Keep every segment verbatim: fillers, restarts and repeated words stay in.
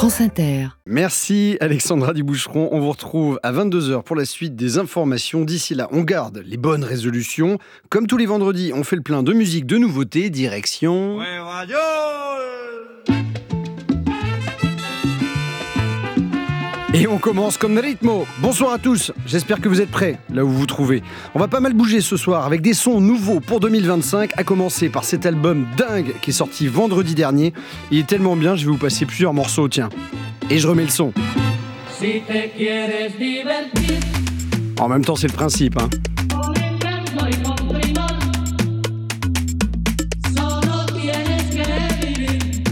France Inter. Merci Alexandra Diboucheron. On vous retrouve à vingt-deux heures pour la suite des informations. D'ici là, on garde les bonnes résolutions. Comme tous les vendredis, on fait le plein de musique, de nouveautés, direction... Ouais, radio. Et on commence comme rythmo. Bonsoir à tous, j'espère que vous êtes prêts, là où vous vous trouvez. On va pas mal bouger ce soir avec des sons nouveaux pour deux mille vingt-cinq, à commencer par cet album dingue qui est sorti vendredi dernier. Il est tellement bien, je vais vous passer plusieurs morceaux, tiens. Et je remets le son. Si te quieres divertir, En même temps, c'est le principe, hein. con encanto y con primor, solo tienes que vivir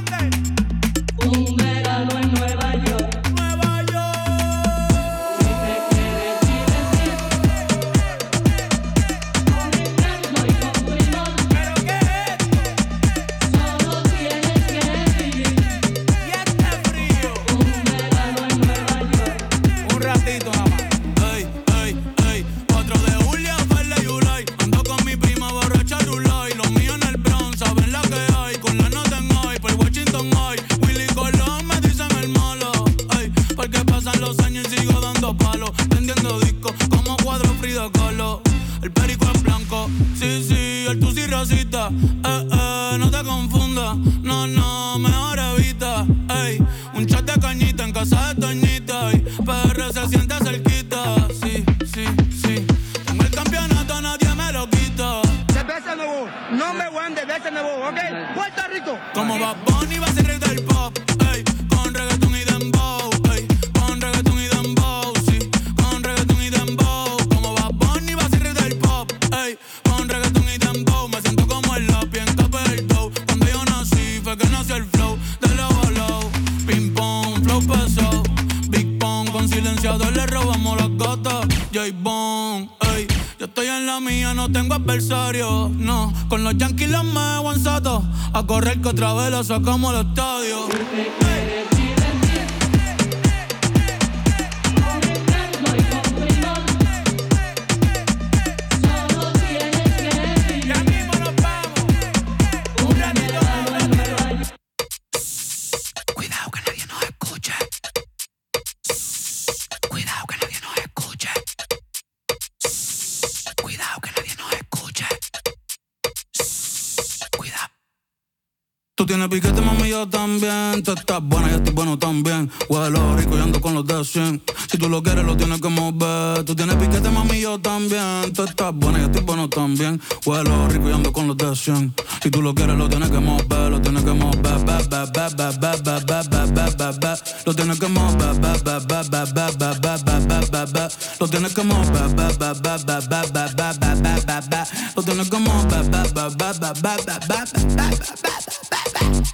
un verano en Nueva York. Nueva York. Si te quieres divertir, con encanto y con primor, ¿Pero qué es? solo tienes que vivir Y este frío. un verano en Nueva York. Un ratito nada más. Ey, ey, ey. cuatro de julio, Ferle Yulay. Ando con mi prima borracha Rulay. Los míos en el Bronx, saben la que hay. Con la nota en high, por Washington high. Willy Colón me dicen el malo. Ey, porque pasan los años y sigo dando palos. Vendiendo discos como cuadro Frida Kahlo. El perico es blanco, sí, sí, el tusi rosita. Eh, eh, no te confundas, no, no, mejor evita. Ey, un chat de cañita en casa de Toñita. Y P R se siente cerquita, sí, sí, sí. Tengo el campeonato, nadie me lo quita. Cerveza Nuevo, no me voy de cerveza Nuevo, ¿ok? Puerto Rico. Como Bad Bunny va a ser rey del pop, ey, con reggaeton y dembow, ey, con reggaeton y dembow, sí, con reggaeton y dembow. Como Bad Bunny va a ser rey del pop, ey, con reggaeton y dembow. Me siento como el lápiz en capa del dough. Cuando yo nací fue que nació el flow de low a low. Ping pong, flow pesado, Big Pong, con silenciador le robamos las gatas. J-Bone, ey, yo estoy en la mía, no tengo adversario, no. Con los Yankees los me en sato, a correr que otra vez la sacamos al estadio. Si te quieres divertir, con encanto y con primor, solo tienes que vivir Ya mismo nos vamos. un verano en Nueva York. Cuidado que nadie nos escuche. Cuidado que nadie nos escuche. Cuidado que nadie nos escuche. Cuidado. Tú tienes piquete, mami, yo también. Tú estás buena, yo estoy bueno también. Huelo rico y ando con los de cien. Si tú lo quieres, lo tienes que mover. Tú tienes piquete, mami, yo también. Tú estás buena, yo estoy bueno también. Huelo rico y ando con los de cien. Si tú lo quieres, lo tienes que mover. Lo tienes que mover. Ba, ba, ba, ba, ba, ba, ba, ba, ba, ba, ba. Lo tienes que mover. Ba, ba, ba, ba, ba, ba, ba, ba, ba, ba, ba. Lo tienes que mover. Ba, ba, ba, ba, ba, ba, ba, ba, ba, ba, ba. Lo tienes que mover. Ba, ba, ba, ba, ba, ba, ba, ba, ba, ba.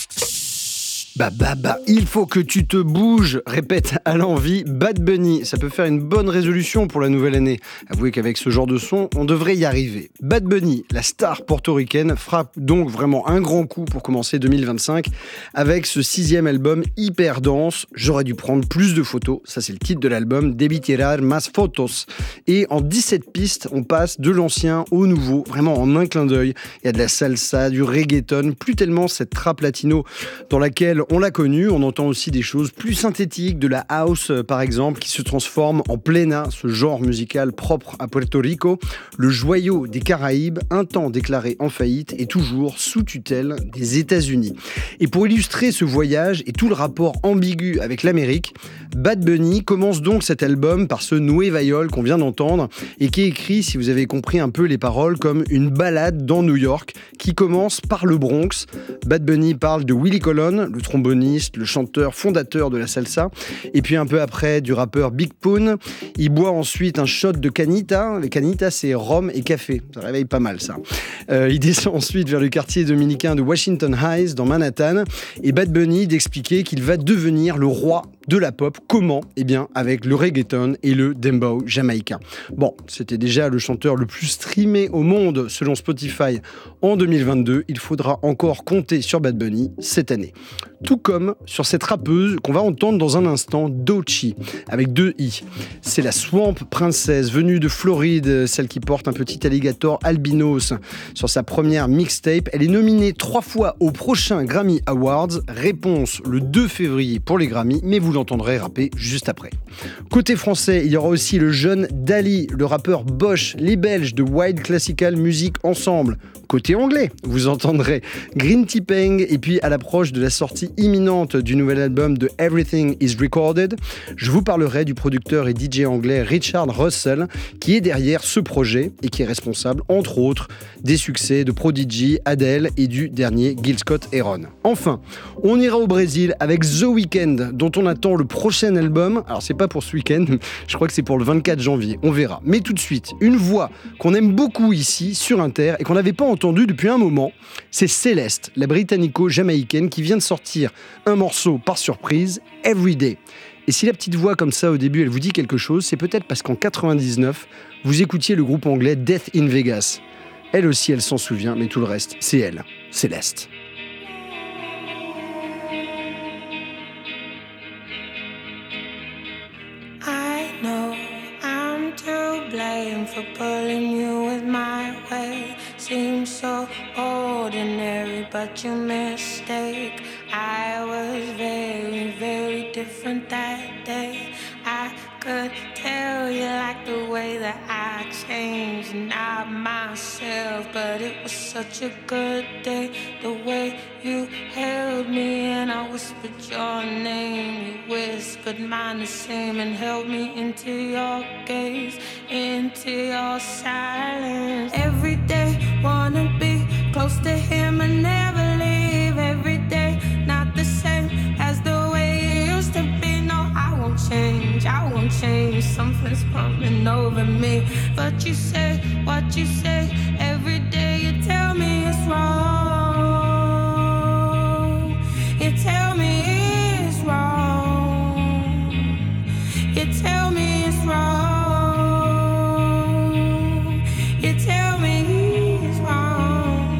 Bah bah bah, il faut que tu te bouges, répète à l'envie Bad Bunny. Ça peut faire une bonne résolution pour la nouvelle année. Avouez qu'avec ce genre de son, on devrait y arriver. Bad Bunny, la star portoricaine, frappe donc vraiment un grand coup pour commencer deux mille vingt-cinq avec ce sixième album hyper dense. J'aurais dû prendre plus de photos, ça c'est le titre de l'album, Debí tirar más fotos. Et en dix-sept pistes, on passe de l'ancien au nouveau, vraiment en un clin d'œil. Il y a de la salsa, du reggaeton, plus tellement cette trap latino dans laquelle on l'a connu. On entend aussi des choses plus synthétiques, de la house par exemple, qui se transforme en plena, ce genre musical propre à Puerto Rico, le joyau des Caraïbes, un temps déclaré en faillite et toujours sous tutelle des États-Unis. Et pour illustrer ce voyage et tout le rapport ambigu avec l'Amérique, Bad Bunny commence donc cet album par ce Nueva York qu'on vient d'entendre et qui est écrit, si vous avez compris un peu les paroles, comme une balade dans New York qui commence par le Bronx. Bad Bunny parle de Willy Colón, le tromboniste, le chanteur fondateur de la salsa, et puis un peu après du rappeur Big Pun. Il boit ensuite un shot de canita. Les canita, c'est rhum et café. Ça réveille pas mal, ça. Euh, il descend ensuite vers le quartier dominicain de Washington Heights, dans Manhattan, et Bad Bunny d'expliquer qu'il va devenir le roi de la pop. Comment ? Eh bien, avec le reggaeton et le dembow jamaïcain. Bon, c'était déjà le chanteur le plus streamé au monde selon Spotify en deux mille vingt-deux. Il faudra encore compter sur Bad Bunny cette année. Tout comme sur cette rappeuse qu'on va entendre dans un instant, Doechii, avec deux i. C'est la Swamp Princess, venue de Floride, celle qui porte un petit alligator albinos sur sa première mixtape. Elle est nominée trois fois au prochain Grammy Awards. Réponse le deux février pour les Grammy, mais vous l'entendrez rapper juste après. Côté français, il y aura aussi le jeune Dali, le rappeur Bosch, les Belges de Wild Classical Music Ensemble. Côté anglais, vous entendrez Green Tea Peng, et puis à l'approche de la sortie imminente du nouvel album de Everything is Recorded, je vous parlerai du producteur et D J anglais Richard Russell qui est derrière ce projet et qui est responsable, entre autres, des succès de Prodigy, Adele et du dernier Gil Scott-Heron. Enfin, on ira au Brésil avec The Weeknd, dont on attend le prochain album. Alors c'est pas pour ce week-end, je crois que c'est pour le vingt-quatre janvier, on verra. Mais tout de suite, une voix qu'on aime beaucoup ici sur Inter et qu'on n'avait pas entendue depuis un moment, c'est Céleste, la britannico-jamaïcaine qui vient de sortir un morceau par surprise, Everyday. Et si la petite voix comme ça au début elle vous dit quelque chose, c'est peut-être parce qu'en quatre-vingt-dix-neuf, vous écoutiez le groupe anglais Death in Vegas. Elle aussi, elle s'en souvient, mais tout le reste, c'est elle, Céleste. I know I'm to blame for pulling you with my way. Seems so ordinary, but you mistake. I was very, very different that day. I could tell you like the way that I changed, not myself, but it was such a good day. The way you held me and I whispered your name, you whispered mine the same and held me into your gaze, into your silence. Every day wanna be close to him and never leave. Every day not the same as the way it used to be. No, I won't change, I won't change. Something's coming over me. But you say what you say. Every day you tell me it's wrong. You tell me it's wrong. You tell me it's wrong. You tell me it's wrong.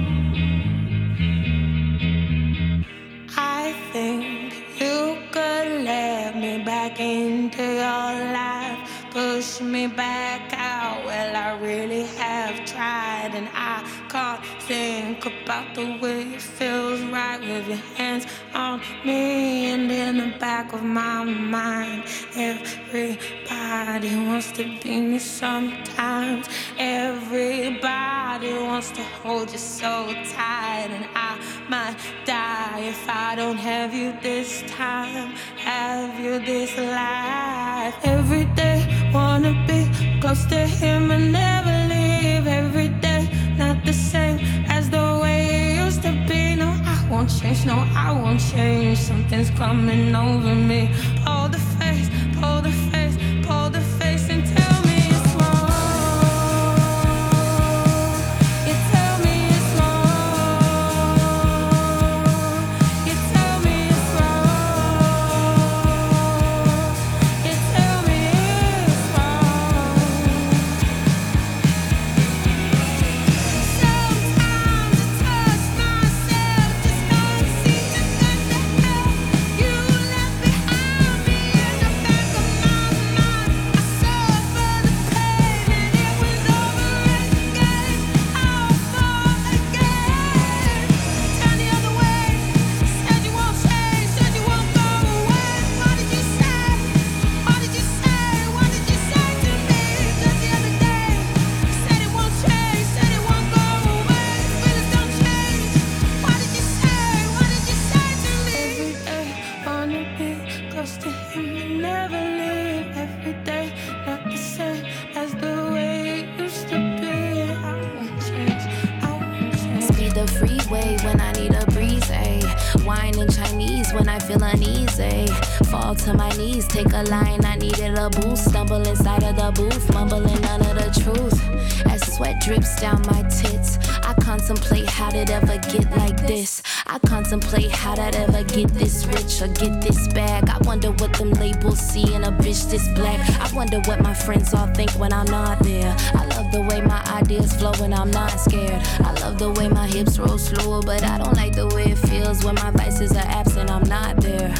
I think you could let me back into your life, push me back out. Well, I really have tried, and I can't think about the way it feels right with your hands on me. And in the back of my mind, everybody wants to be me sometimes. Everybody wants to hold you so tight, and I might die if I don't have you this time, have you this life. Every day wanna be close to him and never leave. Every day not the same as the way it used to be. No, I won't change, no, I won't change. Something's coming over me. Pull the face, pull the face, pull the face and tell me it's wrong. You tell me it's wrong. You tell me it's wrong. You tell me it's wrong. Sometimes I touch myself, just can't see the hell you left behind me. just when I feel uneasy. Fall to my knees, take a line, I needed a boost. Stumble inside of the booth, mumbling none of the truth. As sweat drips down my tits, I contemplate how did it ever get like this. I contemplate how did I ever get this rich or get this bag. I wonder what them labels see in a bitch this black. I wonder what my friends all think when I'm not there. I love the way my ideas flow when I'm not scared. I love the way my hips roll slower, but I don't like the way it feels when my vices are absent, I'm not there.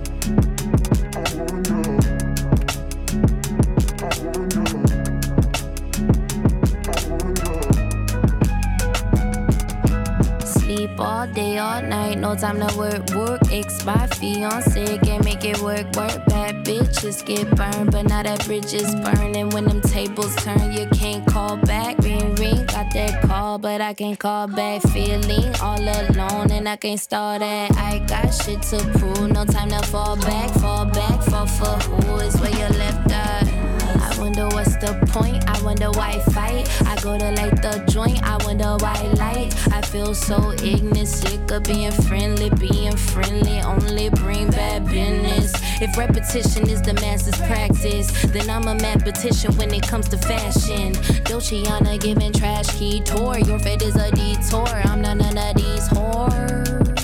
Sleep all day, all night, no time to work, work. Ex my fiance, can't make it work, work. Bad bitches get burned, but now that bridge is burning. When them tables turn, you can't call back. Ring, ring, got that call, but I can't call back. Feeling all alone, and I can't start that. I got shit to prove, no time to fall back. Fall back, fall for who is where you left at. I wonder what's the point, I wonder why fight. I go to light the joint, I wonder why light. I feel so ignorant, sick of being friendly. Being friendly only bring bad business. If repetition is the master's practice, then I'm a mathematician when it comes to fashion. Dolciana giving trash key tour. Your fate is a detour, I'm not none of these whores.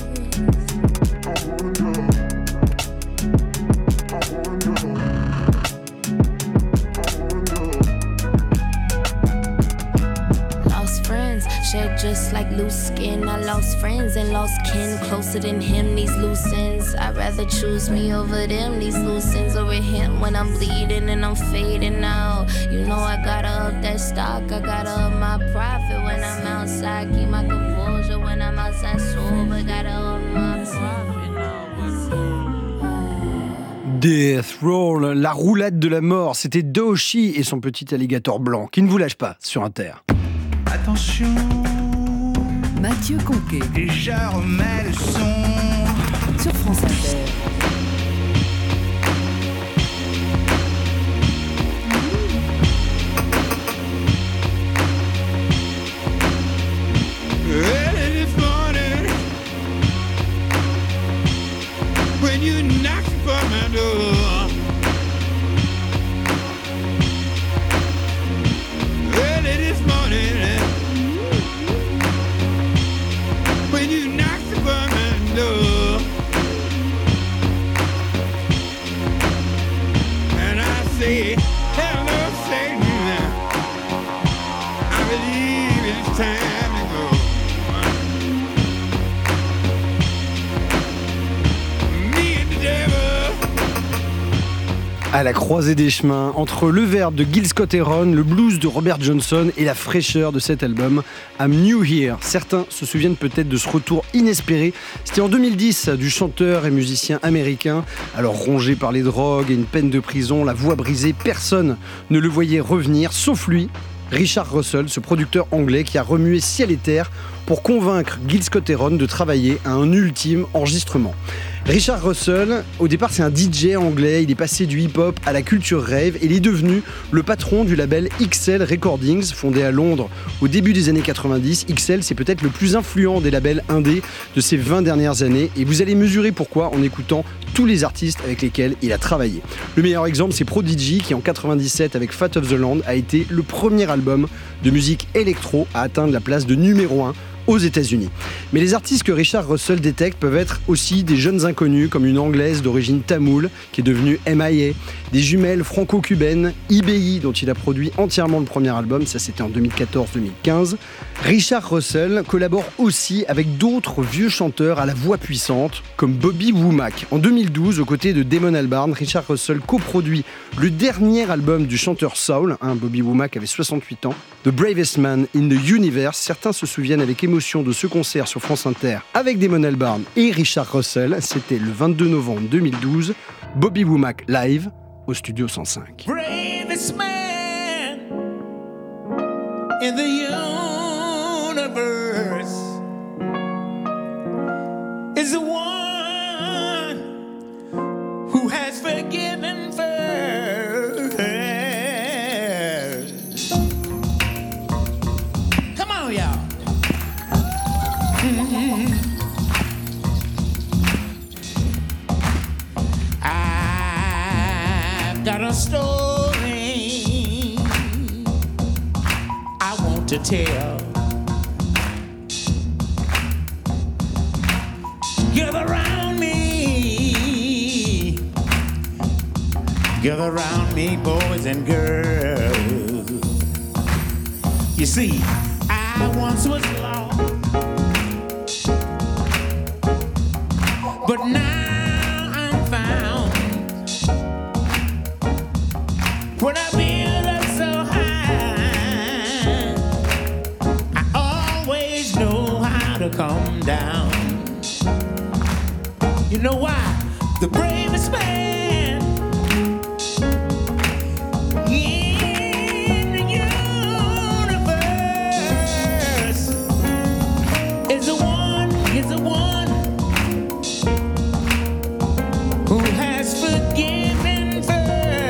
Shed just like loose skin. I lost friends and lost kin. Closer than him, these loose ends. I'd rather choose me over them. These loose ends over him when I'm bleeding and I'm fading out. You know I gotta up that stock. I gotta up my profit when I'm outside. Keep my composure when I'm outside sober. Gotta up my profit now. Death Roll, la roulade de la mort. C'était Doechii et son petit alligator blanc qui ne vous lâche pas sur Inter. Attention, Mathieu Conquet et je remets le son sur France Inter. early this morning when you knocked on my door. Early this morning when you knocked on my door. And I say, hello, Satan, I believe it's time to go. Me and the devil. À la croisée des chemins, entre le verbe de Gil Scott-Heron, le blues de Robert Johnson et la fraîcheur de cet album, I'm New Here. Certains se souviennent peut-être de ce retour inespéré. C'était en deux mille dix du chanteur et musicien américain. Alors rongé par les drogues et une peine de prison, la voix brisée, personne ne le voyait revenir, sauf lui, Richard Russell, ce producteur anglais qui a remué ciel et terre pour convaincre Gil Scott-Heron de travailler à un ultime enregistrement. Richard Russell, au départ c'est un D J anglais, il est passé du hip-hop à la culture rave et il est devenu le patron du label X L Recordings, fondé à Londres au début des années quatre-vingt-dix. X L, c'est peut-être le plus influent des labels indés de ces vingt dernières années et vous allez mesurer pourquoi en écoutant tous les artistes avec lesquels il a travaillé. Le meilleur exemple, c'est Prodigy qui en quatre-vingt-dix-sept avec Fat of the Land a été le premier album de musique électro à atteindre la place de numéro un aux États-Unis. Mais les artistes que Richard Russell détecte peuvent être aussi des jeunes inconnus comme une anglaise d'origine tamoule qui est devenue M I A, des jumelles franco-cubaines, I B I dont il a produit entièrement le premier album, ça c'était en deux mille quatorze deux mille quinze. Richard Russell collabore aussi avec d'autres vieux chanteurs à la voix puissante comme Bobby Womack. En deux mille douze, aux côtés de Damon Albarn, Richard Russell coproduit le dernier album du chanteur soul, hein, Bobby Womack avait soixante-huit ans, The Bravest Man in the Universe. Certains se souviennent avec émotion de ce concert sur France Inter avec Damon Albarn et Richard Russell. C'était le vingt-deux novembre deux mille douze. Bobby Womack live au Studio cent cinq. Bravest man in the universe is the one who has forgiven first. Come on, y'all. Mm-hmm. a story I want to tell. Gather around me, gather around me, boys and girls. You see, I once was lost, but now I'm found. When I build up so high, I always know how to come down. You know why? The bravest man in the universe is the one, is the one who has forgiven first.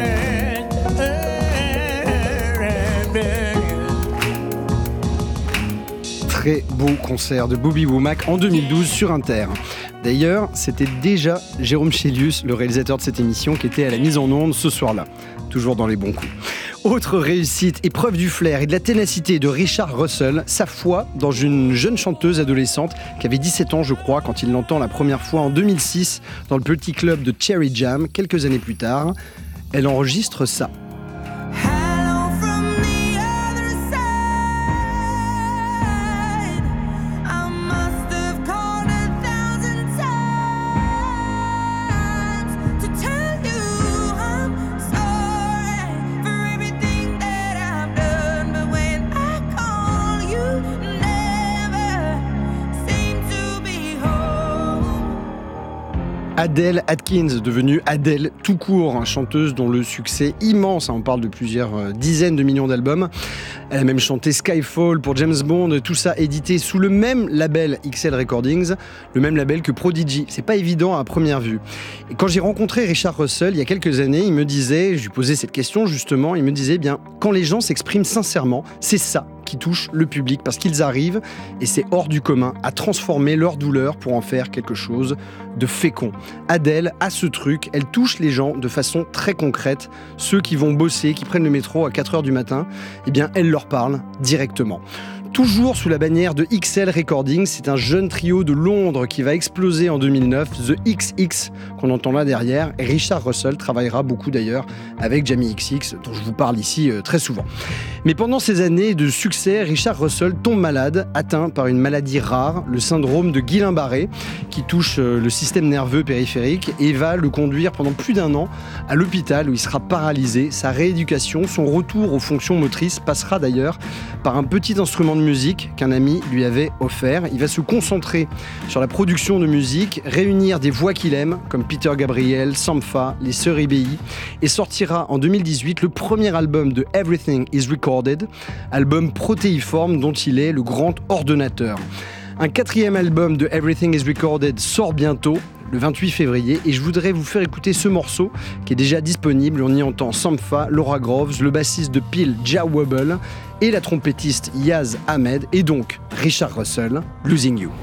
Très beau concert de Bobby Womack en deux mille douze sur Inter. D'ailleurs, c'était déjà Jérôme Chélius, le réalisateur de cette émission, qui était à la mise en onde ce soir-là. Toujours dans les bons coups. Autre réussite, épreuve du flair et de la ténacité de Richard Russell, sa foi dans une jeune chanteuse adolescente qui avait dix-sept ans, je crois, quand il l'entend la première fois en deux mille six dans le petit club de Cherry Jam, quelques années plus tard. Elle enregistre ça. Adele Atkins, devenue Adele tout court, hein, chanteuse dont le succès immense, hein, on parle de plusieurs euh, dizaines de millions d'albums. Elle a même chanté Skyfall pour James Bond, tout ça édité sous le même label X L Recordings, le même label que Prodigy. C'est pas évident à première vue. Et quand j'ai rencontré Richard Russell il y a quelques années, il me disait, je lui posais cette question justement, il me disait, eh bien, quand les gens s'expriment sincèrement, c'est ça qui touche le public parce qu'ils arrivent, et c'est hors du commun, à transformer leur douleur pour en faire quelque chose de fécond. Adele a ce truc, elle touche les gens de façon très concrète. Ceux qui vont bosser, qui prennent le métro à quatre heures du matin, eh bien elle leur parle directement. Toujours sous la bannière de X L Recordings, c'est un jeune trio de Londres qui va exploser en deux mille neuf, The X X, qu'on entend là derrière. Et Richard Russell travaillera beaucoup d'ailleurs avec Jamie X X, dont je vous parle ici euh, très souvent. Mais pendant ces années de succès, Richard Russell tombe malade, atteint par une maladie rare, le syndrome de Guillain-Barré, qui touche euh, le système nerveux périphérique et va le conduire pendant plus d'un an à l'hôpital où il sera paralysé. Sa rééducation, son retour aux fonctions motrices passera d'ailleurs par un petit instrument de musique qu'un ami lui avait offert. Il va se concentrer sur la production de musique, réunir des voix qu'il aime, comme Peter Gabriel, Sampha, les Sœurs I B I, et sortira en deux mille dix-huit le premier album de Everything is Recorded, album protéiforme dont il est le grand ordonnateur. Un quatrième album de Everything is Recorded sort bientôt, le vingt-huit février, et je voudrais vous faire écouter ce morceau qui est déjà disponible. On y entend Sampha, Laura Groves, le bassiste de Peel, Jah Wobble, et la trompettiste Yaz Ahmed, et donc Richard Russell, Losing You.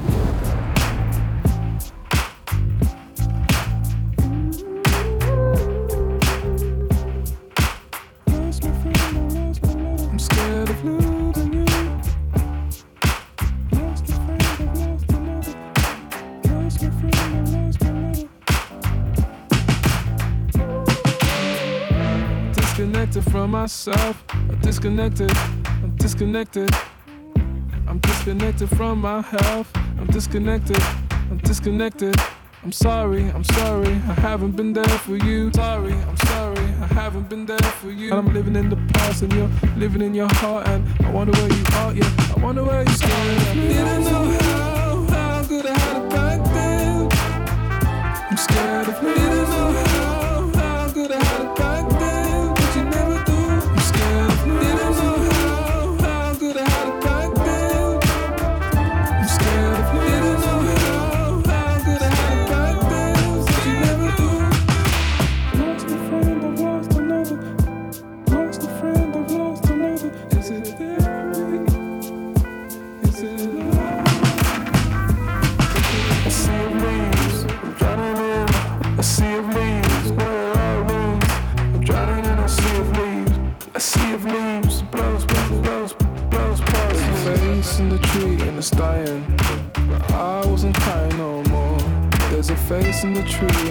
From myself, I'm disconnected, I'm disconnected. I'm disconnected from my health, I'm disconnected, I'm disconnected. I'm sorry, I'm sorry, I haven't been there for you. Sorry, I'm sorry, I haven't been there for you. I'm living in the past and you're living in your heart, and I wonder where you are, yeah, I wonder where you stand. Didn't know how, how good I had it back then. I'm scared of me. Didn't know how, how good I had it back then. See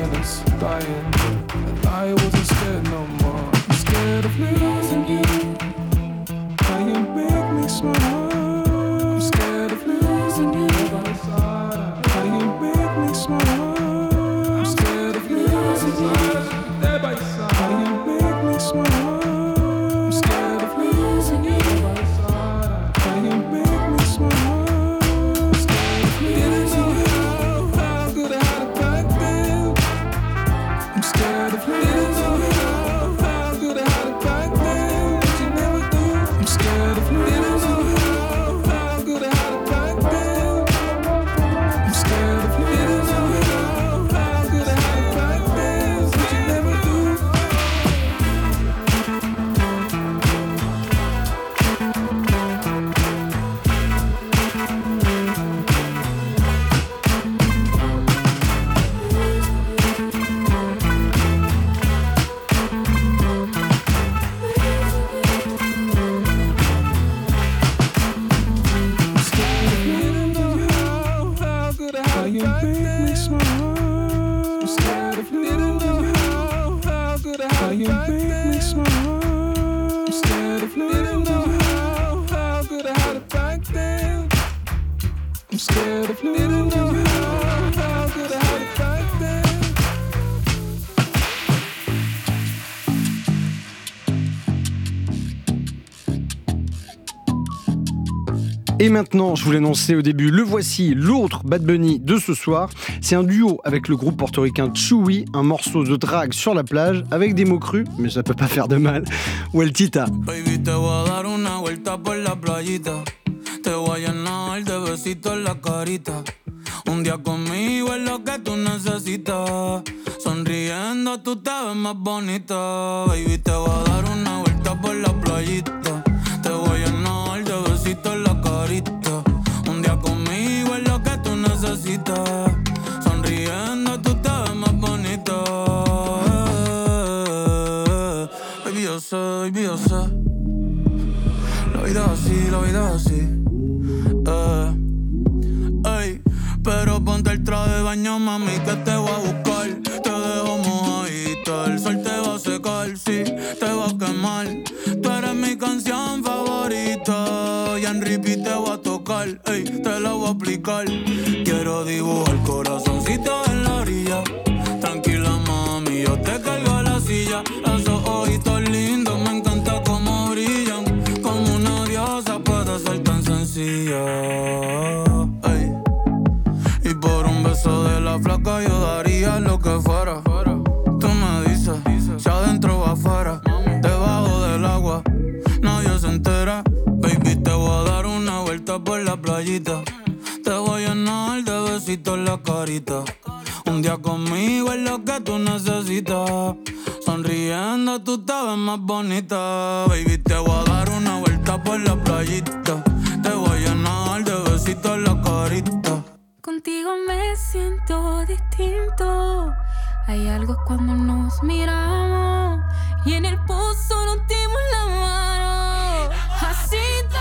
that it's dying. And I wasn't scared no more. I'm scared of losing you. How you make me smile. I'm scared of losing you. How you make me smile. I'm scared of losing you. How you make me smile. I'm scared of losing you. How you make me smile. I'm scared of losing you. How could I hide it back then? I'm scared of losing you. How could I hide it back then? But you never do. I'm scared of losing you. How could I hide it back then? I'm scared of losing you. How could I hide it back then? But you never do. How you make me smile. I'm scared of losing you. How could I How you make me smile. I'm scared of losing you. How could I hide it back then? I'm scared of losing you. How could I hide it back then? Et maintenant, je vous l'annonçais au début, le voici, l'autre Bad Bunny de ce soir. C'est un duo avec le groupe portoricain Chewy, un morceau de drague sur la plage avec des mots crus, mais ça peut pas faire de mal. Vueltita. Baby, te voy a dar una vuelta por la playita. Te voy a llenar de besitos en la carita. Un día conmigo es lo que tú necesitas. Sonriendo tú te ves más bonita. Baby, te voy a dar una vuelta por la playita. Te voy a llenar de besitos en la carita. Un día conmigo es lo que tú necesitas. Sonriendo tú te ves más bonita. Baby, yo sé, baby, yo sé. La vida es así, la vida es así. Eh, ey, pero ponte el traje de baño, mami, que te voy a buscar. Te dejo mojadita, el sol te va a secar, sí, te va a quemar. Tú eres mi canción favorita y en repeat te voy a tocar, ey, te la voy a aplicar. Quiero dibujar corazoncito en la orilla. Tranquila, mami, yo te cargo a la silla. Esos ojitos lindos, me encanta cómo brillan. Como una diosa puede ser tan sencilla. Ey. Y por un beso de la flaca yo daría lo que fuera. Tú me dices, si adentro o afuera, debajo del agua, nadie se entera. Baby, te voy a dar una vuelta por la playita. Te voy a llenar de besitos en la carita. Un día conmigo es lo que tú necesitas. Sonriendo tú te ves más bonita. Baby, te voy a dar una vuelta por la playita. Te voy a llenar de besitos en la carita. Contigo me siento distinto. Hay algo cuando nos miramos y en el pozo nos dimos la mano. Así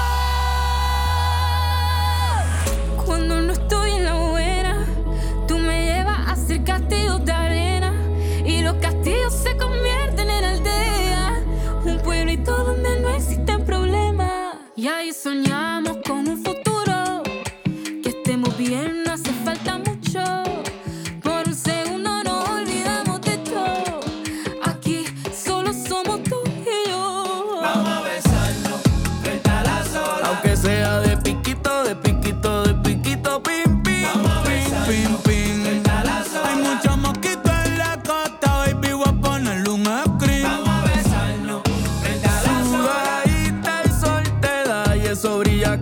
todo. Cuando no estoy en la buena, tú me llevas a hacer castillos de arena y los castillos se convierten en aldeas. Un pueblito donde no existen problemas. Y ahí soñamos con un futuro que estemos bien, no hace falta mucho. Por un segundo nos olvidamos de todo. Aquí solo somos tú y yo. Vamos a besarnos frente a las olas. Aunque sea de piquito, de piquito, de piquito, pim, pim. Vamos a besarnos pim, pim, frente a las olas. Hay muchos mosquitos en la costa, baby, voy a ponerle un screen. Vamos a besarnos frente a las olas. Sudadita el sol te da y eso brilla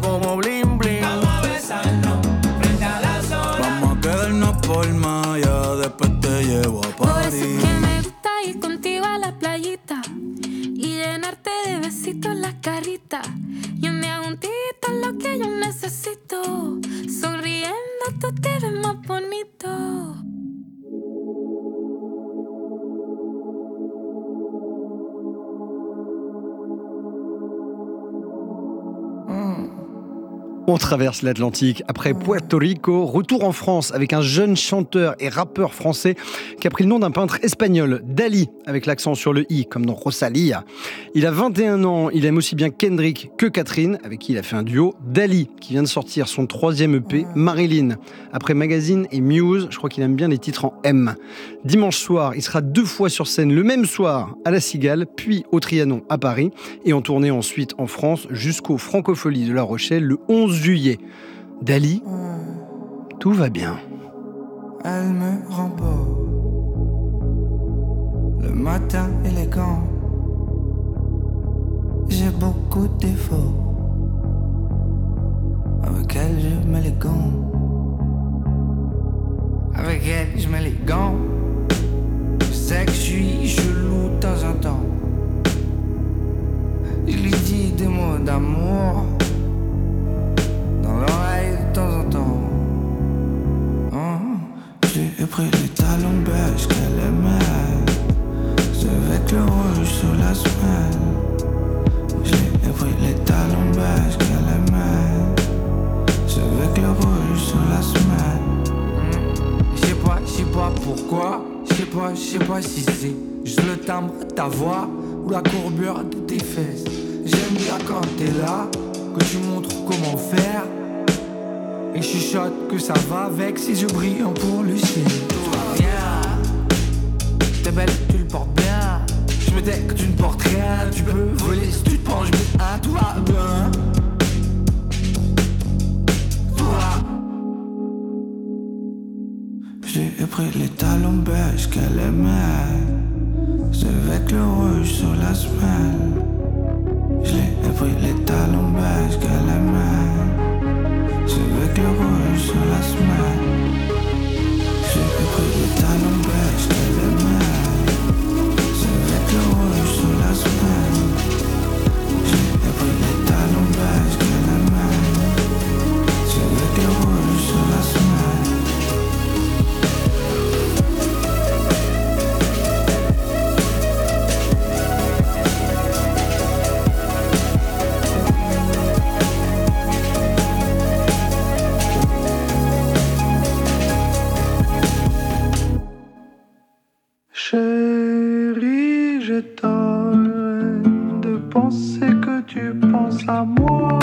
On traverse l'Atlantique. Après Puerto Rico, retour en France avec un jeune chanteur et rappeur français qui a pris le nom d'un peintre espagnol, Dali, avec l'accent sur le i, comme dans Rosalia. Il a vingt et un ans, il aime aussi bien Kendrick que Catherine, avec qui il a fait un duo. Dali, qui vient de sortir son troisième E P, Marilyn. Après Magazine et Muse, je crois qu'il aime bien les titres en M. Dimanche soir, il sera deux fois sur scène le même soir à La Cigale, puis au Trianon à Paris, et en tournée ensuite en France jusqu'au Francofolie de La Rochelle le onze juillet. Dali, tout va bien. Elle me rend beau. Le matin élégant. J'ai beaucoup de défauts. Avec elle je mets les gants. Avec elle je mets les gants. Je sais que je suis chelou de temps en temps. Je lui dis des mots d'amour dans l'oreille de temps en temps. Oh, j'ai pris les talons beige qu'elle aimait. C'est avec le rouge sur la semelle. J'ai pris les talons beige qu'elle aimait. C'est avec le rouge sur la semelle. Je sais pas, je sais pas pourquoi. Je sais pas, je sais pas si c'est juste le timbre de ta voix ou la courbure de tes fesses. J'aime bien quand t'es là, que tu montres comment faire. Et je chuchote que ça va avec ses yeux brillants pour le ciel. Tout va bien, t'es belle, tu le portes bien. Je me dis que tu ne portes rien, tu peux voler si tu te penches bien. Tout va bien, tout va. J'ai pris les talons beige qu'elle aimait. C'est avec le rouge sur la semelle. J'ai pris les talons beige qu'elle aimait. C'est avec le rouge sur la semelle. J'ai pris les talons beige qu'elle aimait. C'est avec le rouge sur la semelle. J'ai pris les talons beige qu'elle aimait. C'est avec le rouge sur la semelle. Chérie, je t'arrête de penser que tu penses à moi.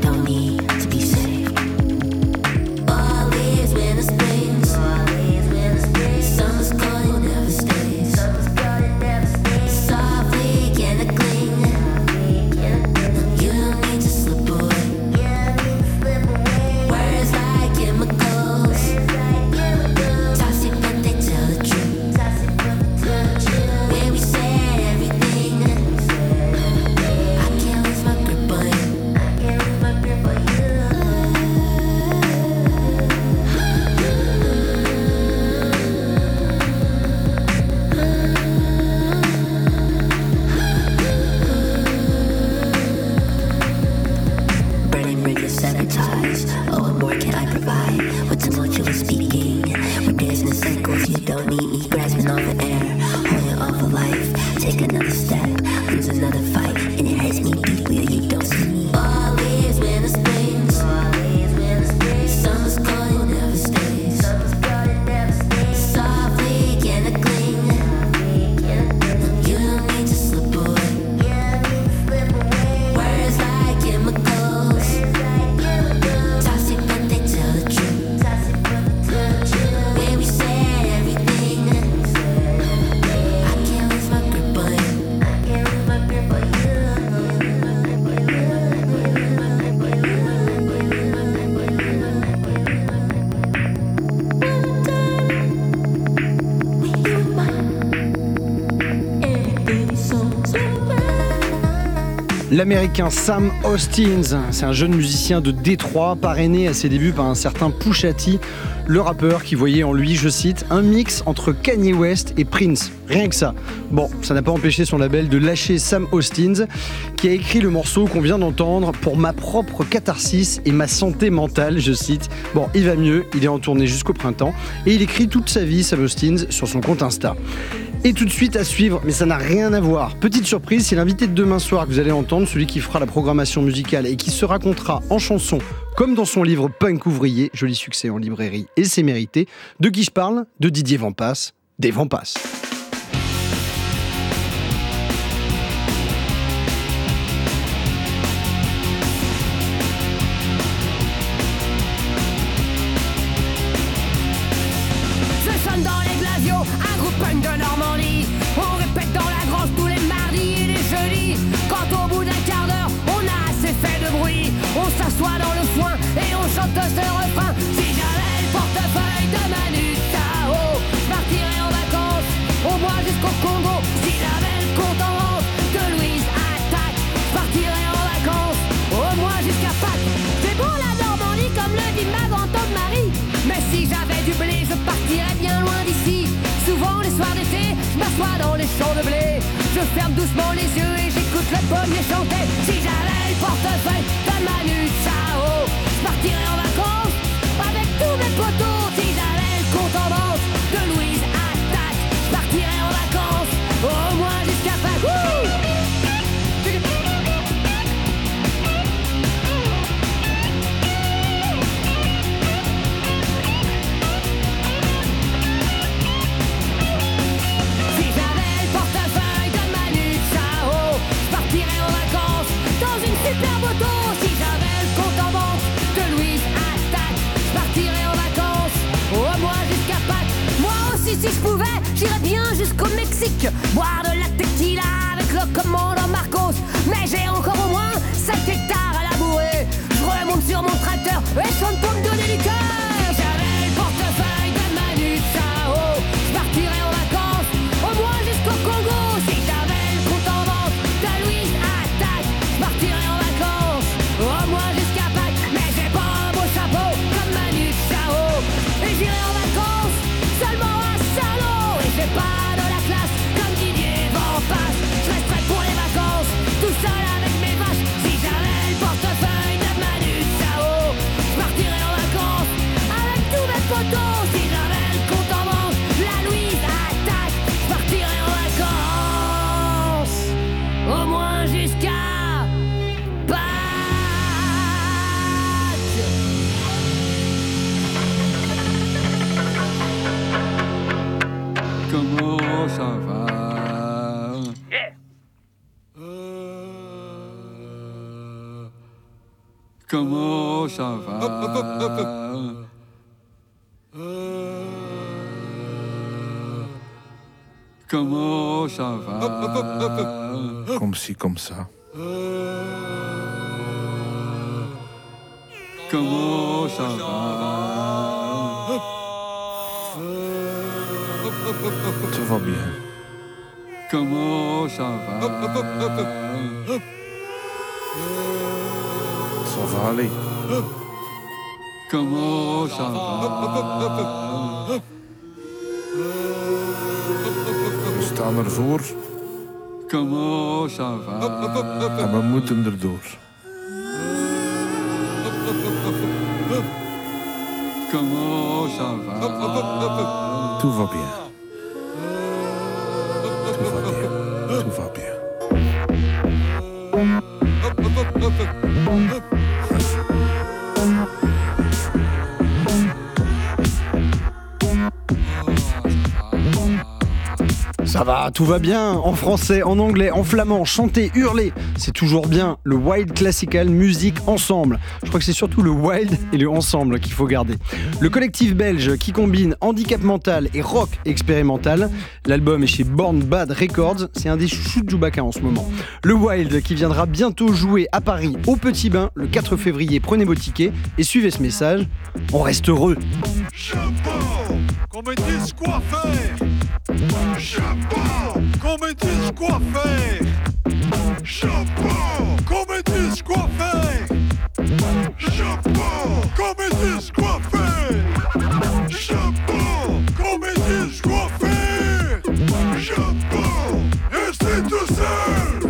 Always when I L'américain Sam Hostins, c'est un jeune musicien de Détroit, parrainé à ses débuts par un certain Pusha T, le rappeur qui voyait en lui, je cite, un mix entre Kanye West et Prince. Rien que ça. Bon, ça n'a pas empêché son label de lâcher Sam Hostins, qui a écrit le morceau qu'on vient d'entendre pour ma propre catharsis et ma santé mentale, je cite. Bon, il va mieux, il est en tournée jusqu'au printemps, et il écrit toute sa vie, Sam Hostins, sur son compte Insta. Et tout de suite à suivre, mais ça n'a rien à voir. Petite surprise, c'est l'invité de demain soir que vous allez entendre, celui qui fera la programmation musicale et qui se racontera en chanson, comme dans son livre Punk ouvrier, joli succès en librairie et c'est mérité. De qui je parle ? De Didier Vampas, des Vampas. Je sonne dans les glaciaux, un groupe punk de Normandie. On répète dans la grange tous les mardis et les jeudis. Quand au bout d'un quart d'heure, on a assez fait de bruit, on s'assoit dans le foin et on chante ce refrain. Si j'avais le portefeuille de Manu Chao, je partirais en vacances, au moins jusqu'au Congo. Si j'avais le compte en banque de Louise Attaque, je partirais en vacances, au moins jusqu'à Pâques. C'est bon la Normandie comme le dit ma grand-tante Marie. Mais si j'avais du blé, je partirais bien loin d'ici. Souvent les soirs d'été, je m'assois dans les champs de blé. Je ferme doucement les yeux et j'écoute le pommier chanter. Si j'avais le portefeuille de Manu Chao, je partirais en vacances avec tous mes potos. Si j'avais le compte en banque de Louise Attaque, je partirais en vacances au moins jusqu'à Pâques. Wouh! Super moto, si j'avais le compte en banque de Louise Attaque, je partirais en vacances, au moins jusqu'à Pâques. Moi aussi si je pouvais, j'irais bien jusqu'au Mexique, boire de la tequila avec le commandant Marcos. Mais j'ai encore au moins sept hectares à labourer, je remonte sur mon tracteur et je chante pour me donner du cœur. Si j'avais le portefeuille de Manu Chao, je partirais en vacances, au moins jusqu'au Congo. Si j'avais le compte en banque de Louise Attaque, je partirais en vacances, au moins jusqu'à Pâques. Mais j'ai pas un beau chapeau comme Manu Chao, et j'irai en vacances seulement à Saint-Lô. Et j'ai pas de la classe comme Didier Vampas, je resterai pour les vacances tout seul avec mes vaches. Si j'avais le portefeuille de Manu Chao, je partirais en vacances avec tous mes photos. Si j'avais le compte en banque, la Louise Attaque, je partirais en vacances, au moins jusqu'à comment ça va? Yeah. Euh... Comment ça va? Hop, hop, hop, hop, hop. Euh... Comment ça va? Hop, hop, hop, hop, hop. Comme ci, comme ça. Euh... Comment ça va? Tout va bien. Comment ça va? Ça va aller. Comment ça va? We staan ervoor Comment ça va? en we moeten erdoor. Comment ça va? Tout va bien. Tout va bien. Tout va bien. Ça va, tout va bien, en français, en anglais, en flamand, chanter, hurler, c'est toujours bien. Le Wild Classical Music Ensemble. Je crois que c'est surtout le Wild et le Ensemble qu'il faut garder. Le collectif belge qui combine handicap mental et rock expérimental. L'album est chez Born Bad Records, c'est un des chouchous de Chewbacca en ce moment. Le Wild qui viendra bientôt jouer à Paris au Petit Bain le quatre février. Prenez vos tickets et suivez ce message. On reste heureux. Chapeau, qu'on me dise quoi faire. Chapeau, qu'on me dise quoi faire. Chapeau, scoiffé. Chapeau, comme il dit scoiffé. Chapeau, comme il dit scoiffé. Chapeau, et c'est tout seul.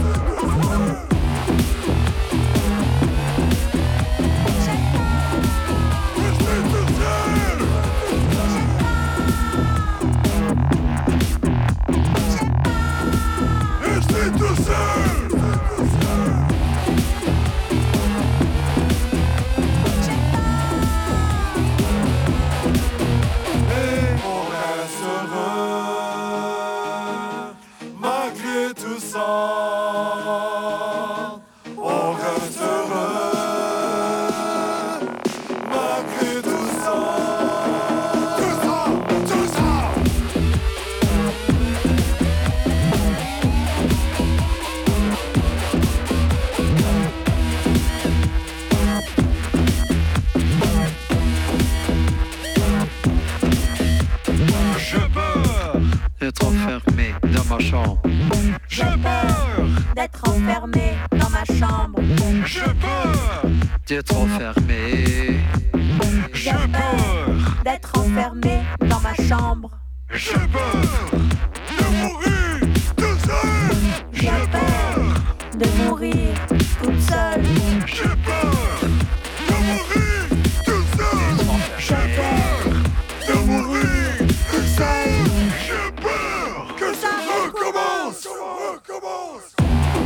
D'être enfermé dans ma chambre. J'ai peur d'être enfermé dans ma chambre. J'ai peur D'être enfermé. J'ai peur d'être enfermé dans ma chambre. J'ai peur de mourir tout seul. J'ai peur de mourir toute seule. J'ai peur de mourir tout seul. J'ai peur de mourir tout seul. J'ai peur que ça recommence. Recommence.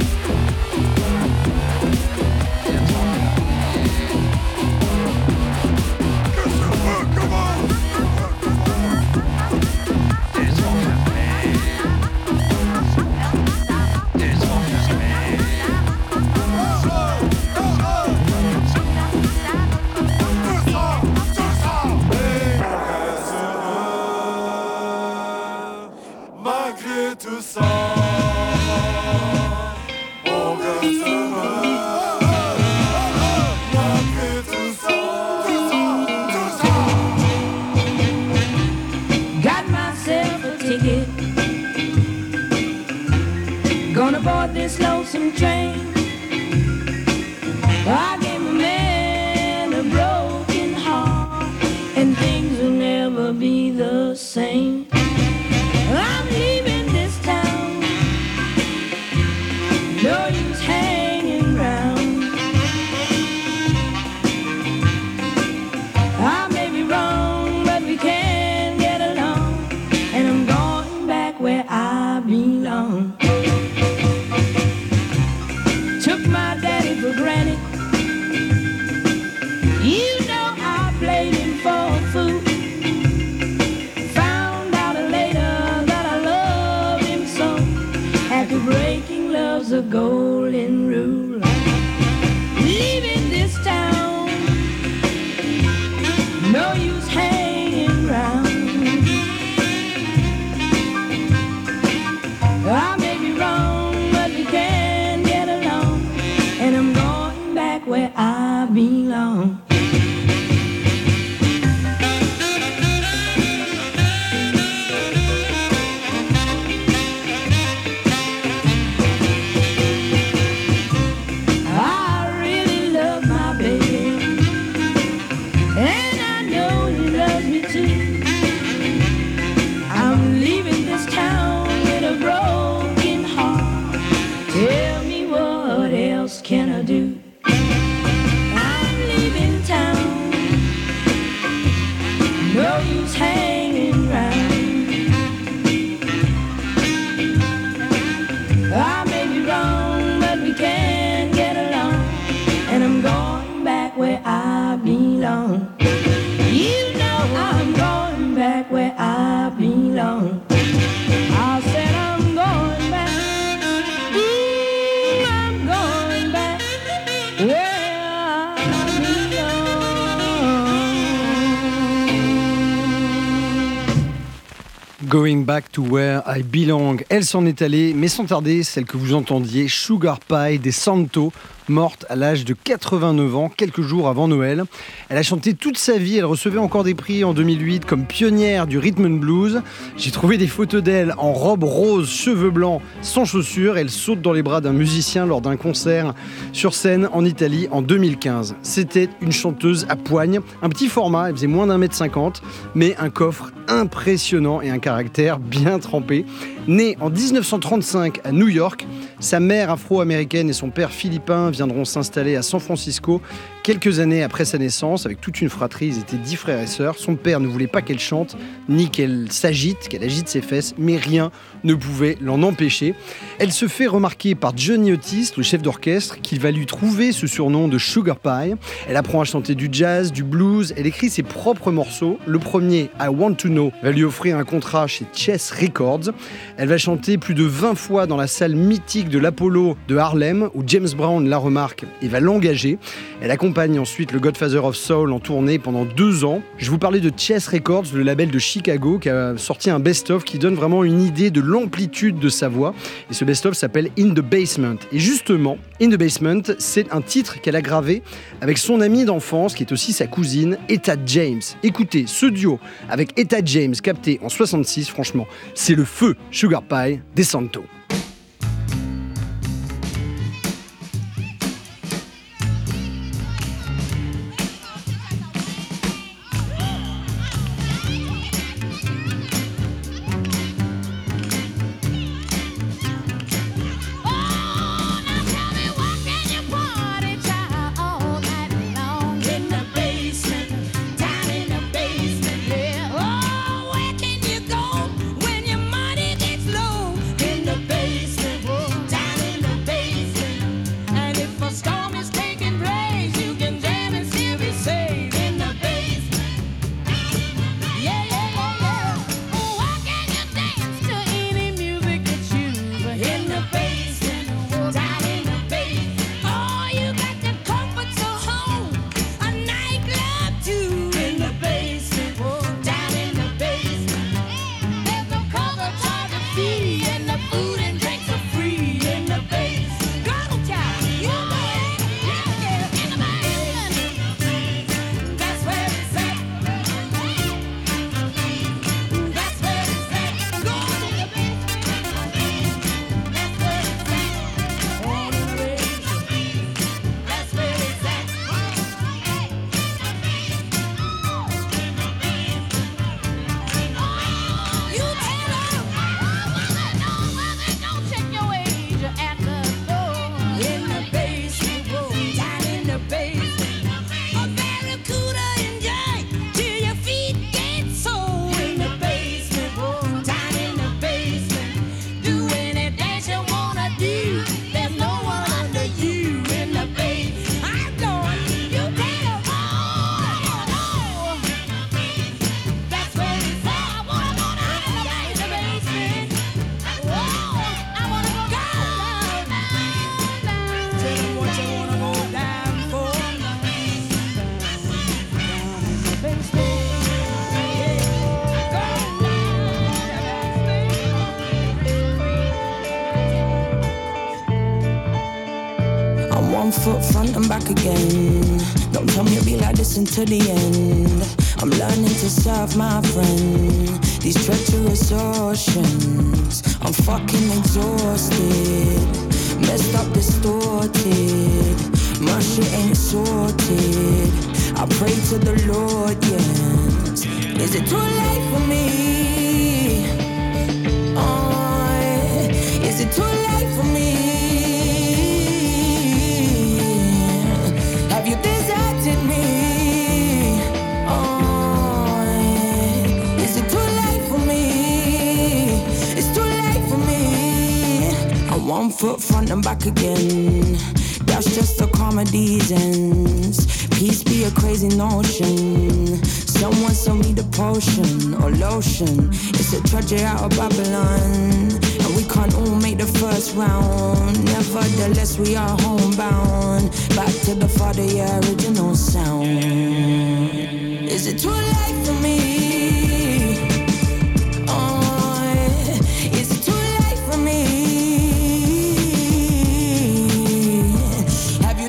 Que ça recommence. Malgré tout ça, on reste heureux. Malgré tout ça, tout ça, tout ça. Got myself a ticket. Gonna board this lonesome train. I gave a man a broken heart, and things will never be the same. I'm leaving this town. No use hanging round. I may be wrong, but we can get along, and I'm going back where I belong. Took my daddy for granted. You know I played him for a fool. Found out later that I loved him so. After breaking love's a golden rule. Leaving this town. No use hanging round. I may be wrong, but we can get along, and I'm going back where I belong. I really love my baby, and I know he loves me too. I'm leaving this town with a broken heart. Tell me what else can I do? I'm leaving town. No use hanging round. I may be wrong, but we can get along, and I'm going back where I belong. You know I'm going back where I belong. I said I'm going back. Mm, I'm going back where I belong. Going Back to Where I Belong. Elle s'en est allée, mais sans tarder, celle que vous entendiez, Sugar Pie des Santo, morte à l'âge de quatre-vingt-neuf ans, quelques jours avant Noël. Elle a chanté toute sa vie, elle recevait encore des prix en deux mille huit comme pionnière du rhythm and blues. J'ai trouvé des photos d'elle en robe rose, cheveux blancs, sans chaussures. Elle saute dans les bras d'un musicien lors d'un concert sur scène en Italie en deux mille quinze. C'était une chanteuse à poigne, un petit format, elle faisait moins d'un mètre cinquante, mais un coffre impressionnant et un caractère bien trempé. Née en dix-neuf cent trente-cinq à New York, sa mère afro-américaine et son père philippin viendront s'installer à San Francisco quelques années après sa naissance, avec toute une fratrie. Ils étaient dix frères et sœurs. Son père ne voulait pas qu'elle chante, ni qu'elle s'agite, qu'elle agite ses fesses, mais rien ne pouvait l'en empêcher. Elle se fait remarquer par Johnny Otis, le chef d'orchestre, qui va lui trouver ce surnom de Sugar Pie. Elle apprend à chanter du jazz, du blues. Elle écrit ses propres morceaux. Le premier, I Want to Know, va lui offrir un contrat chez Chess Records. Elle va chanter plus de vingt fois dans la salle mythique de l'Apollo de Harlem, où James Brown la remarque et va l'engager. Elle accompagne ensuite le Godfather of Soul en tournée pendant deux ans. Je vous parlais de Chess Records, le label de Chicago, qui a sorti un best-of qui donne vraiment une idée de l'amplitude de sa voix. Et ce best-of s'appelle In the Basement. Et justement, In the Basement, c'est un titre qu'elle a gravé avec son amie d'enfance, qui est aussi sa cousine, Etta James. Écoutez, ce duo avec Etta James, capté en soixante-six, franchement, c'est le feu. Sugar Pie, DeSanto. One foot front and back again. Don't tell me you'll be like this until the end. I'm learning to serve my friend. These treacherous oceans, I'm fucking exhausted. Messed up, distorted. My shit ain't sorted. I pray to the Lord, yes. Is it too late for me? Oh, is it too late for me? Have you deserted me? Oh, is it too late for me? It's too late for me. I'm one foot front and back again. That's just a comedy's ends. Peace be a crazy notion. Someone sell me the potion or lotion. It's a tragedy out of Babylon. And we can't all make the first round. Nevertheless, we are homebound. Back to the father, yeah, original sound. Is it too late for me? Oh, is it too late for me? Have you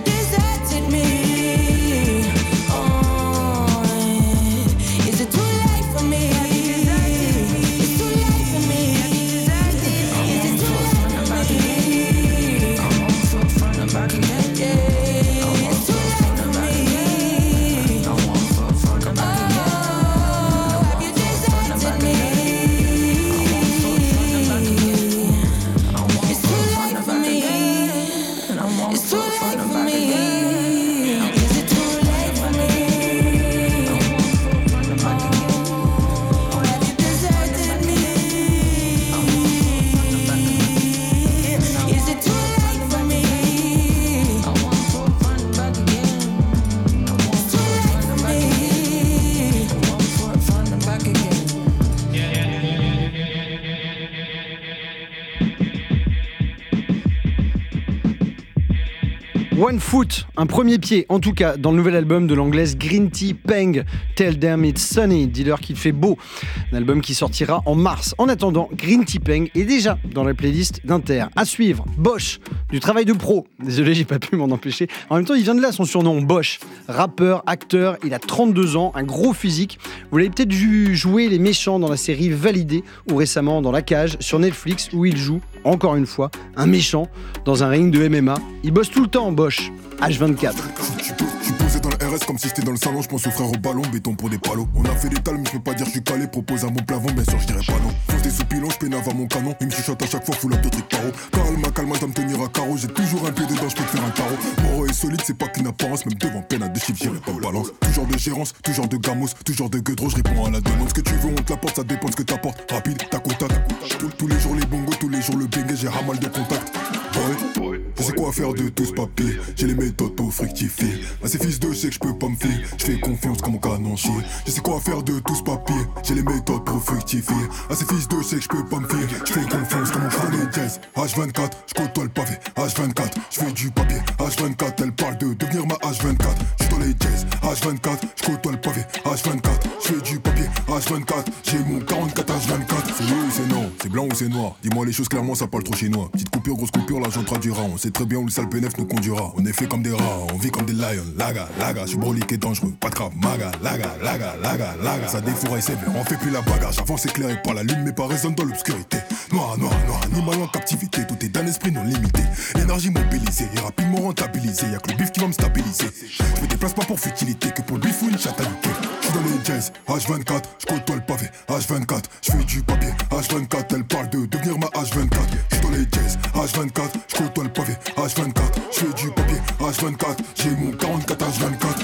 One Foot, un premier pied, en tout cas, dans le nouvel album de l'anglaise Green Tea Peng, Tell Them It's Sunny, dis-leur qu'il fait beau. Un album qui sortira en mars. En attendant, Green Tea Peng est déjà dans la playlist d'Inter. À suivre, Bosch, du travail de pro. Désolé, j'ai pas pu m'en empêcher. En même temps, il vient de là son surnom, Bosch. Rappeur, acteur, il a trente-deux ans, un gros physique. Vous l'avez peut-être vu jouer les méchants dans la série Validé ou récemment dans La Cage sur Netflix où il joue, encore une fois, un méchant dans un ring de M M A. Il bosse tout le temps en Bosch, H vingt-quatre. J'suis posé dans le R S comme si j'étais dans le salon, j'pense aux frères au ballon, béton pour des palos. On a fait des tales, mais j'peux pas dire j'suis calé, propose un bon plafond, bien sûr j'dirais pas non. Fonce des soupilons, j'pénave à mon canon, il me chuchote à chaque fois, fout la deux trucs paro. Calma, calma, j'dois me tenir à carreau, j'ai toujours un pied dedans, j'peux te faire un tarot. Moro est solide, c'est pas qu'une apparence, même devant peine à deux chiffres, j'irai pas de balance. Toujours de gérance, toujours de gamos, toujours de gueudreau, j'réponds à la demande. Ce que tu veux, on te l'apporte, ça dépend de ce que t'apportes. Rapide, t'as contact. Tous, tous les jours les bongos, tous les jours le bengue, j'ai ramal de contact. Ouais, je sais quoi faire de tout ce papier, j'ai les méthodes pour fructifier. À ces fils de je sais que je peux pas me fier, je fais confiance comme mon canon chier. Je sais quoi faire de tout ce papier, j'ai les méthodes pour fructifier. À ces fils de je sais que je peux pas me fier, je fais confiance comme mon canon jazz. H vingt-quatre, je côtoie le pavé, H vingt-quatre, je fais du papier. H vingt-quatre, elle parle de devenir ma H vingt-quatre. Je suis dans les jazz, H vingt-quatre, je côtoie le pavé, H vingt-quatre, je fais du papier. H vingt-quatre, j'ai mon quarante-quatre H vingt-quatre. C'est oui ou c'est non, c'est blanc ou c'est noir. Dis-moi les choses clairement, ça parle trop chinois. Petite coupure, grosse coupure, l'argent traduira. On sait très bien où le sale bénéf nous conduira. On est fait comme des rats, on vit comme des lions. Laga, laga, je suis brolique et dangereux. Pas de crap, maga, laga, laga, laga, laga. Ça défouraille sévère, on fait plus la bagarre. J'avance éclairé par la lune, mais pas résonne dans l'obscurité. Noir, noir, noir, animal en captivité. Tout est d'un esprit non limité. L'énergie mobilisée et rapidement rentabilisée. Y'a que le bif qui va me stabiliser. Je me déplace pas pour futilité, que pour le bif ou une chatte à liquer. J'suis dans les jazz, H vingt-quatre, j'côtoie le pavé, H vingt-quatre, j'fais du papier, H vingt-quatre, elle parle de devenir ma H vingt-quatre. J'suis dans les jazz, H vingt-quatre, j'côtoie le pavé, H vingt-quatre, j'fais du papier, H vingt-quatre, j'ai mon quarante-quatre H vingt-quatre.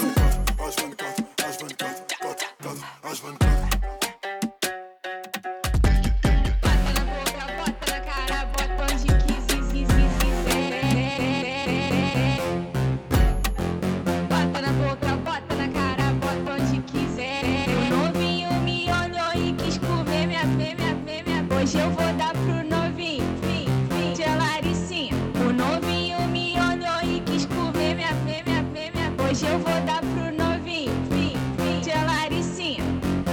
H vingt-quatre, H vingt-quatre, H vingt-quatre. Hoje eu vou dar pro novinho, vim, vim, de Laricinha. O novinho me olhou e quis comer minha fêmea, fêmea. Hoje eu vou dar pro novinho, vim, vim, de Laricinha.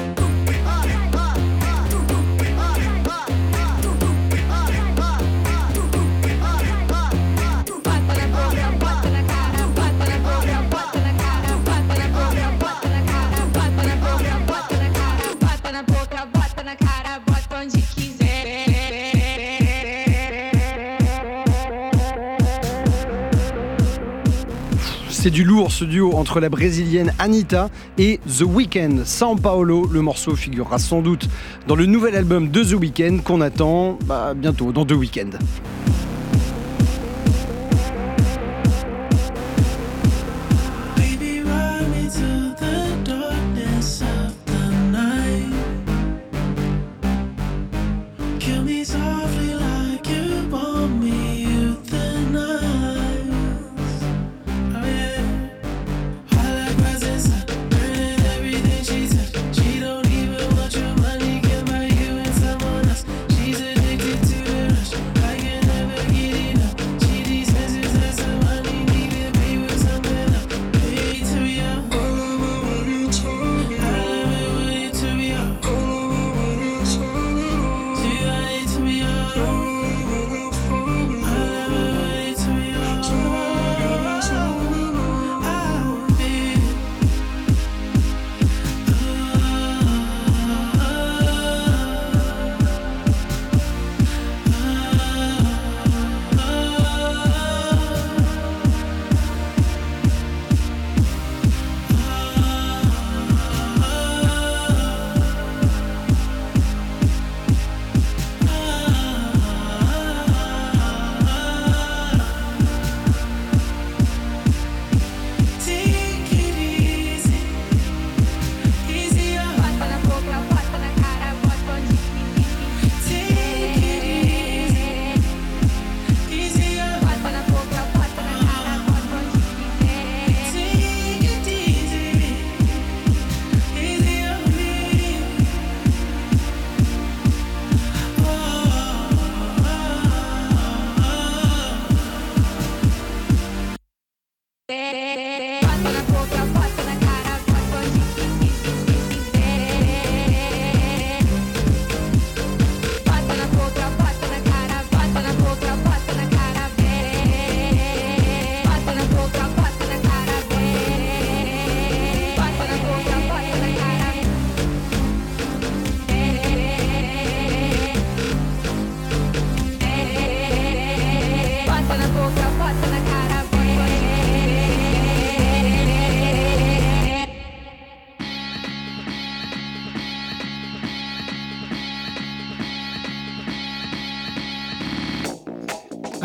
Bota na boca, bota na cara, bota na boca, bota na cara, bota na boca, bota na cara, bota na boca, bota na cara, bota na boca, bota na cara, bota onde quiser. C'est du lourd ce duo entre la brésilienne Anitta et The Weeknd. São Paulo, le morceau figurera sans doute dans le nouvel album de The Weeknd qu'on attend bah, bientôt, dans deux week-ends. She's addicted to the rush. I can never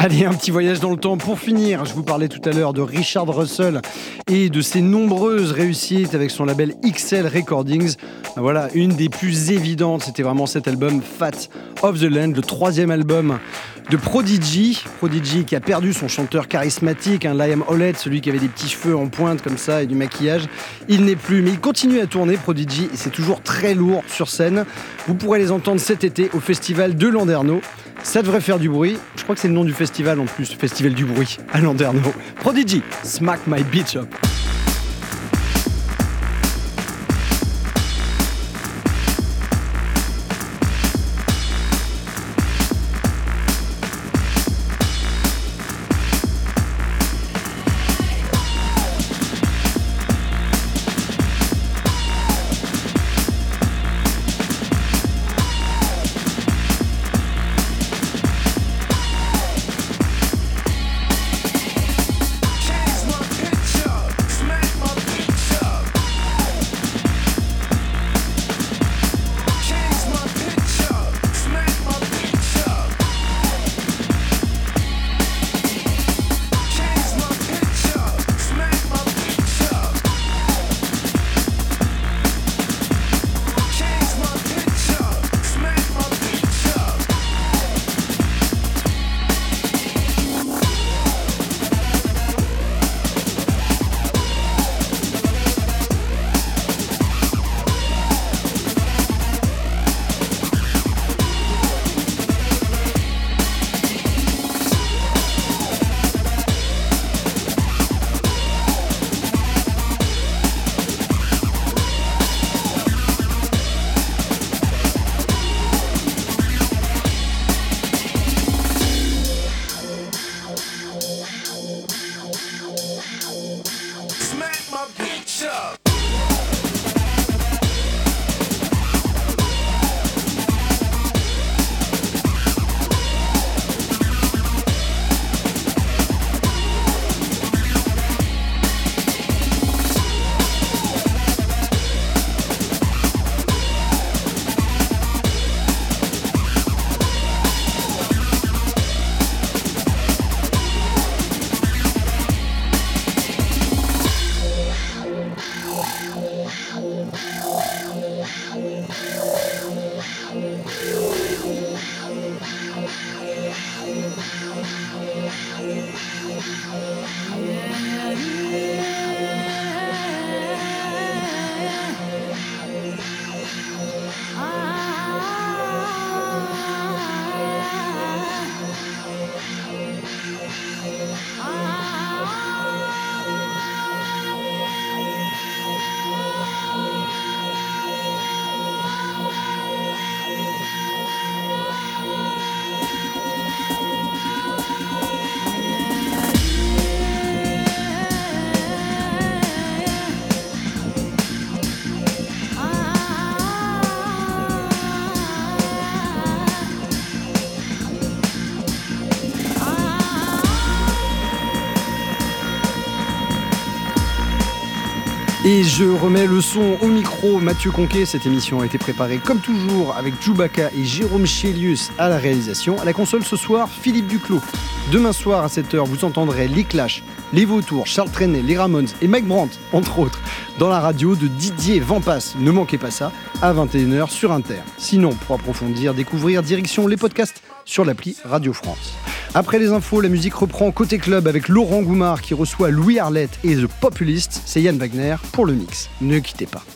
Allez, un petit voyage dans le temps pour finir. Je vous parlais tout à l'heure de Richard Russell et de ses nombreuses réussites avec son label X L Recordings. Voilà, une des plus évidentes, c'était vraiment cet album Fat of the Land, le troisième album de Prodigy. Prodigy qui a perdu son chanteur charismatique, hein, Liam Howlett, celui qui avait des petits cheveux en pointe comme ça et du maquillage. Il n'est plus, mais il continue à tourner, Prodigy, et c'est toujours très lourd sur scène. Vous pourrez les entendre cet été au festival de Landerneau. Ça devrait faire du bruit. Je crois que c'est le nom du festival en plus, Festival du bruit à Landerneau. Prodigy, Smack My Bitch Up. Et je remets le son au micro, Mathieu Conquet. Cette émission a été préparée comme toujours avec Chewbacca et Jérôme Chélius à la réalisation. À la console ce soir, Philippe Duclos. Demain soir à sept heures, vous entendrez les Clash, les Vautours, Charles Trenet, les Ramones et Mike Brandt, entre autres, dans la radio de Didier Vampas. Ne manquez pas ça, à vingt et une heures sur Inter. Sinon, pour approfondir, découvrir, direction les podcasts sur l'appli Radio France. Après les infos, la musique reprend côté club avec Laurent Goumard qui reçoit Louis Arlette et The Populist. C'est Yann Wagner pour le mix. Ne quittez pas.